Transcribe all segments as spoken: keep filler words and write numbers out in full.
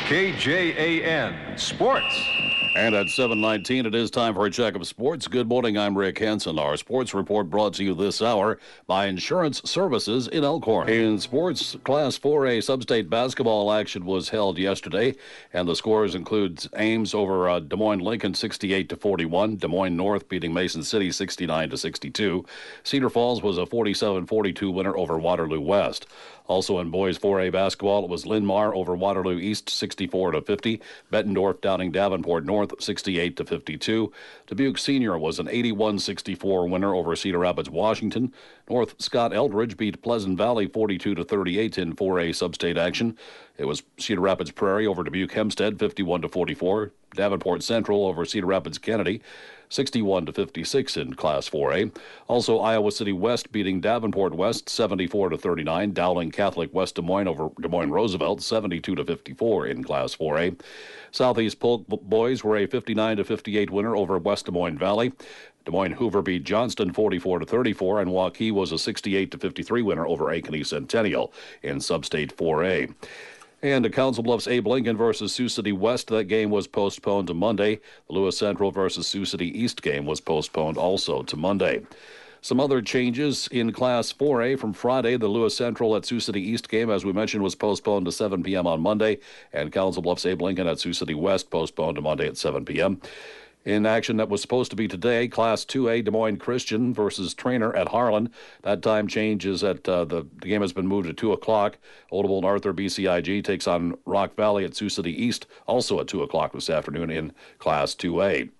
K J A N Sports. And at seven nineteen, it is time for a check of sports. Good morning, I'm Rick Hansen. Our sports report brought to you this hour by Insurance Services in Elkhorn. In sports, Class four A sub-state basketball action was held yesterday, and the scores include Ames over uh, Des Moines Lincoln sixty-eight to forty-one, Des Moines North beating Mason City sixty-nine to sixty-two. Cedar Falls was a forty-seven forty-two winner over Waterloo West. Also in boys four A basketball, it was Linn-Mar over Waterloo East sixty-four to fifty, Bettendorf downing Davenport North sixty-eight to fifty-two. Dubuque Senior was an eighty-one sixty-four winner over Cedar Rapids, Washington. North Scott Eldridge beat Pleasant Valley forty-two to thirty-eight in four A sub-state action. It was Cedar Rapids Prairie over Dubuque Hempstead fifty-one to forty-four. Davenport Central over Cedar Rapids Kennedy sixty-one to fifty-six in Class four A. Also, Iowa City West beating Davenport West seventy-four to thirty-nine. Dowling Catholic West Des Moines over Des Moines Roosevelt seventy-two to fifty-four in Class four A. Southeast Polk boys were a fifty-nine to fifty-eight winner over West Des Moines Valley. Des Moines Hoover beat Johnston forty-four to thirty-four, and Waukee was a sixty-eight to fifty-three winner over Ankeny Centennial in Substate four A. And to Council Bluffs Abe Lincoln versus Sioux City West, that game was postponed to Monday. The Lewis Central versus Sioux City East game was postponed also to Monday. Some other changes in Class four A from Friday. The Lewis Central at Sioux City East game, as we mentioned, was postponed to seven p.m. on Monday, and Council Bluffs Abe Lincoln at Sioux City West postponed to Monday at seven p.m. In action that was supposed to be today, Class two A Des Moines Christian versus Trainer at Harlan. That time change is at uh, the, the game has been moved to two o'clock. Oldable Arthur B C I G takes on Rock Valley at Sioux City East, also at two o'clock this afternoon in Class two A.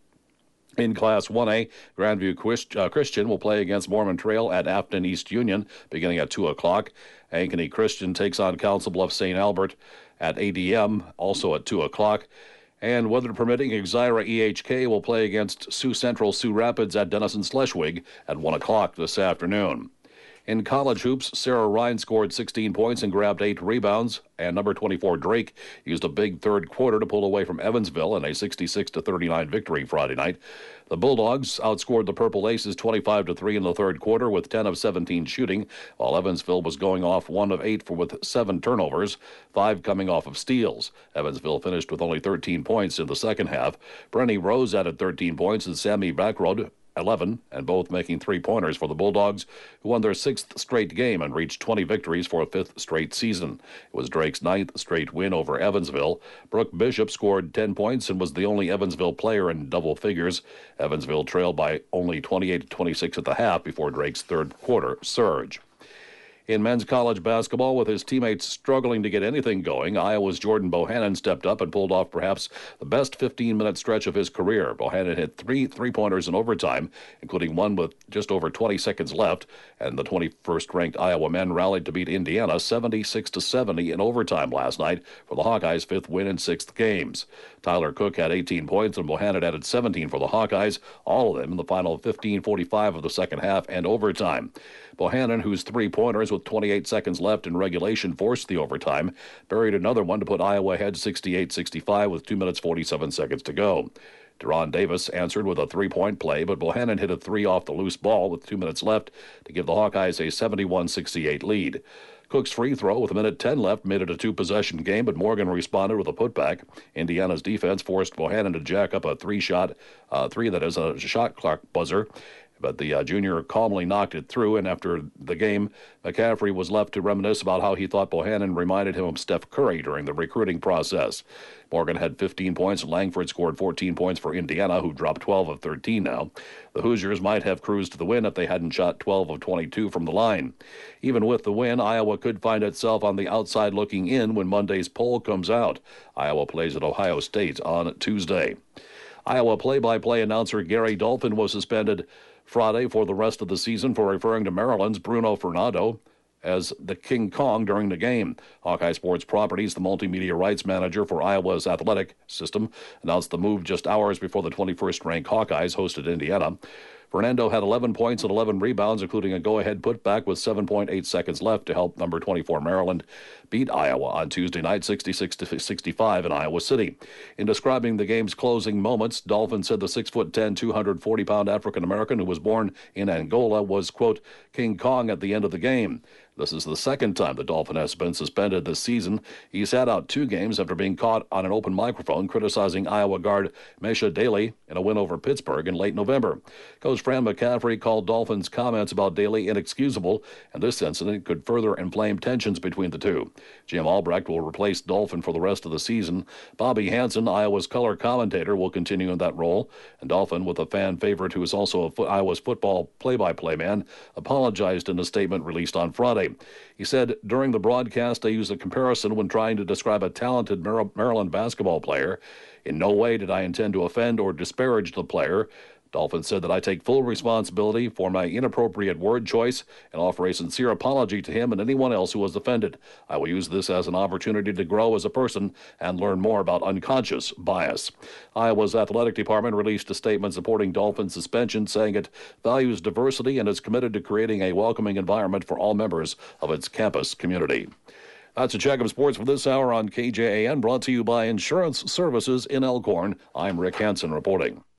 In Class one A, Grandview Christ, uh, Christian will play against Mormon Trail at Afton East Union beginning at two o'clock. Ankeny Christian takes on Council Bluffs Saint Albert at A D M, also at two o'clock. And weather permitting, Exira E H K will play against Sioux Central Sioux Rapids at Denison Schleswig at one o'clock this afternoon. In college hoops, Sarah Ryan scored sixteen points and grabbed eight rebounds, and number twenty-four Drake used a big third quarter to pull away from Evansville in a sixty-six to thirty-nine victory Friday night. The Bulldogs outscored the Purple Aces twenty-five to three in the third quarter with ten of seventeen shooting, while Evansville was going off one of eight for with seven turnovers, five coming off of steals. Evansville finished with only thirteen points in the second half. Brenny Rose added thirteen points and Sammy Backrod eleven, and both making three-pointers for the Bulldogs, who won their sixth straight game and reached twenty victories for a fifth straight season. It was Drake's ninth straight win over Evansville. Brooke Bishop scored ten points and was the only Evansville player in double figures. Evansville trailed by only twenty-eight to twenty-six at the half before Drake's third quarter surge. In men's college basketball, with his teammates struggling to get anything going, Iowa's Jordan Bohannon stepped up and pulled off perhaps the best fifteen-minute stretch of his career. Bohannon hit three three-pointers in overtime, including one with just over twenty seconds left, and the twenty-first ranked Iowa men rallied to beat Indiana seventy-six to seventy in overtime last night for the Hawkeyes' fifth win in six games. Tyler Cook had eighteen points, and Bohannon added seventeen for the Hawkeyes, all of them in the final fifteen forty-five of the second half and overtime. Bohannon, whose three-pointers with twenty-eight seconds left in regulation forced the overtime, buried another one to put Iowa ahead sixty-eight sixty-five with two minutes forty-seven seconds to go. Deron Davis answered with a three-point play, but Bohannon hit a three off the loose ball with two minutes left to give the Hawkeyes a seventy-one sixty-eight lead. Cook's free throw with a minute ten left made it a two-possession game, but Morgan responded with a putback. Indiana's defense forced Bohannon to jack up a three-shot, uh, three that is a shot clock buzzer. But the uh, junior calmly knocked it through, and after the game, McCaffrey was left to reminisce about how he thought Bohannon reminded him of Steph Curry during the recruiting process. Morgan had fifteen points, and Langford scored fourteen points for Indiana, who dropped twelve of thirteen now. The Hoosiers might have cruised to the win if they hadn't shot twelve of twenty-two from the line. Even with the win, Iowa could find itself on the outside looking in when Monday's poll comes out. Iowa plays at Ohio State on Tuesday. Iowa play-by-play announcer Gary Dolphin was suspended Friday for the rest of the season for referring to Maryland's Bruno Fernando as the King Kong during the game. Hawkeye Sports Properties, the multimedia rights manager for Iowa's athletic system, announced the move just hours before the twenty-first ranked Hawkeyes hosted Indiana. Fernando had eleven points and eleven rebounds, including a go-ahead putback with seven point eight seconds left to help number twenty-four Maryland beat Iowa on Tuesday night sixty-six to sixty-five in Iowa City. In describing the game's closing moments, Dolphin said the six foot ten, two hundred forty pound African-American who was born in Angola was, quote, King Kong at the end of the game. This is the second time the Dolphin has been suspended this season. He sat out two games after being caught on an open microphone criticizing Iowa guard Mesha Daly in a win over Pittsburgh in late November. Coach Fran McCaffrey called Dolphins' comments about Daly inexcusable, and this incident could further inflame tensions between the two. Jim Albrecht will replace Dolphin for the rest of the season. Bobby Hansen, Iowa's color commentator, will continue in that role. And Dolphin, with a fan favorite who is also a fo- Iowa's football play-by-play man, apologized in a statement released on Friday. He said, during the broadcast, I used a comparison when trying to describe a talented Maryland basketball player. In no way did I intend to offend or disparage the player. Dolphin said that I take full responsibility for my inappropriate word choice and offer a sincere apology to him and anyone else who was offended. I will use this as an opportunity to grow as a person and learn more about unconscious bias. Iowa's athletic department released a statement supporting Dolphin's suspension, saying it values diversity and is committed to creating a welcoming environment for all members of its campus community. That's a check of sports for this hour on K J A N, brought to you by Insurance Services in Elkhorn. I'm Rick Hansen reporting.